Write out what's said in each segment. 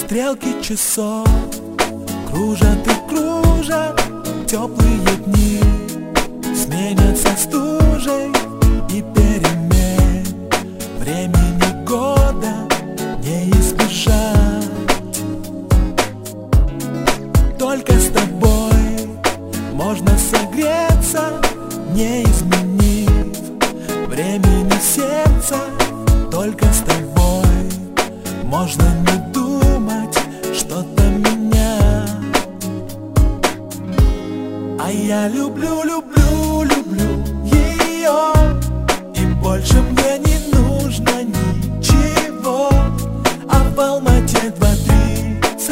Стрелки часов кружат и кружат, теплые дни сменятся стужей и перемен. Времени года не избежать. Только с тобой можно согреться, не изменив времени сердца. Только с тобой можно не думать что-то менять. А я люблю, люблю, люблю ее, и больше мне не нужно ничего. А в Алмате 2:30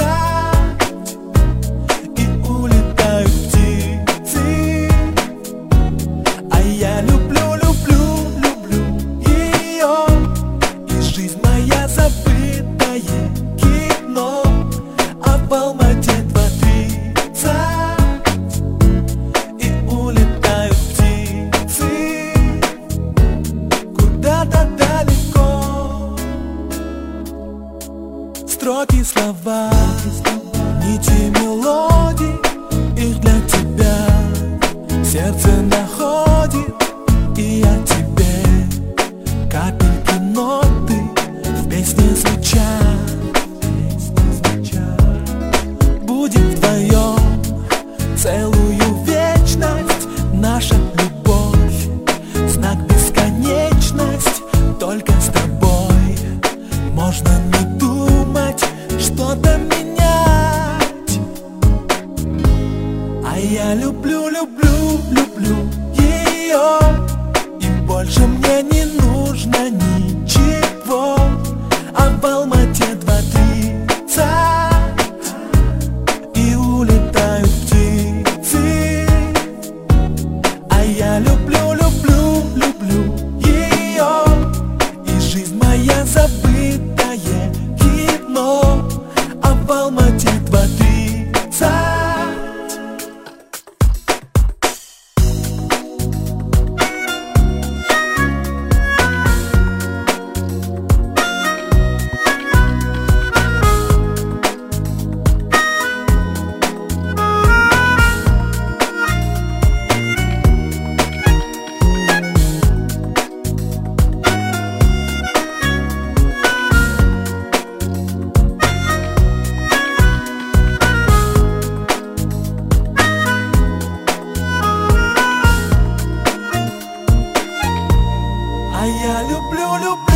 и улетают птицы. А я люблю, люблю, люблю ее, и жизнь моя забытое кино. А в Алмате 2:30 и улетают птицы куда-то далеко. Строки, слова, нити мелодий, их для тебя сердце находит. И я тебе капельки ноты в песне звучат. Будем вдвоем целую вечность. Наша любовь — знак бесконечность. Только с тобой можно не думать что-то менять. А я люблю, люблю, люблю ее, и больше мне не нужно ничего. А в Алмате 2:30 и улетают птицы. А я люблю, люблю, люблю ее, и жизнь моя забытое кино. А в Алмате 2:30. А я люблю, люблю